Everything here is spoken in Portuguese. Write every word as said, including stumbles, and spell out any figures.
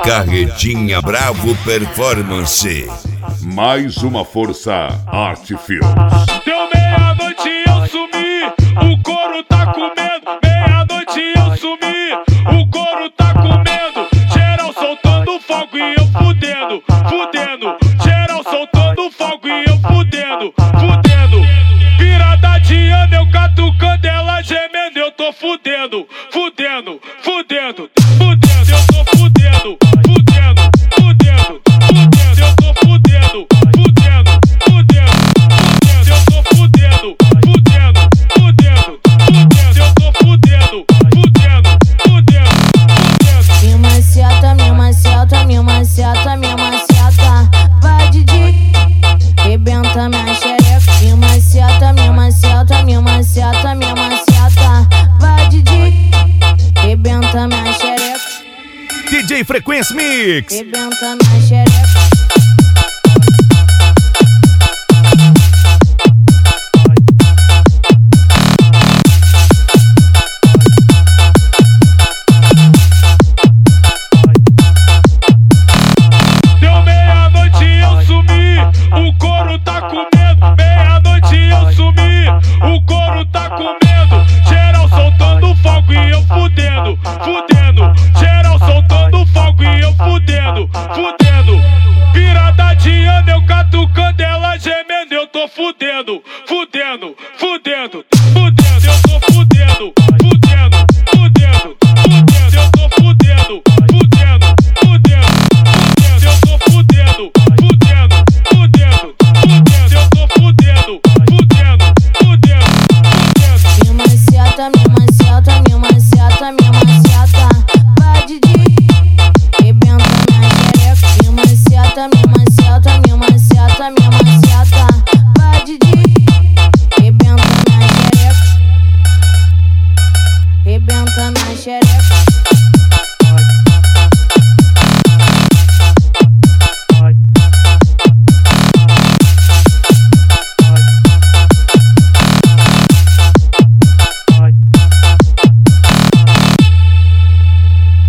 Carretinha Bravo Performance. Mais uma Força Arte Filmes. Deu meia-noite e eu sumi, o couro tá comendo. Meia-noite e eu sumi, o couro tá comendo. Geral soltando fogo e eu fudendo, fudendo. Geral soltando fogo e eu fudendo, fudendo. Virada de ano eu catucando, ela gemendo, eu tô fudendo, fudendo, fudendo, fudendo. Eu tô fudendo, fudendo, fudendo, fudendo. Eu tô fudendo, fudendo, fudendo, fudendo. Eu tô fudendo, fudendo, fudendo, fudendo. Eu tô fudendo, fudendo, fudendo, fudendo. Me maceta, me maceta, me maceta, me maceta. Vai Didi, rebenta minha xereca. Me maceta, me maceta, me maceta, me maceta. Vai Didi, rebenta minha xereca. D J Frequência Mix. Rebenta minha xereca. Deu meia-noite e eu sumi, o couro tá comendo. Meia-noite e eu sumi, o couro tá comendo. Geral soltando fogo e eu fudendo, fudendo. Geral soltando fogo e eu fudendo, fudendo. Virada de ano eu catucando, ela gemendo, eu tô fudendo, fudendo.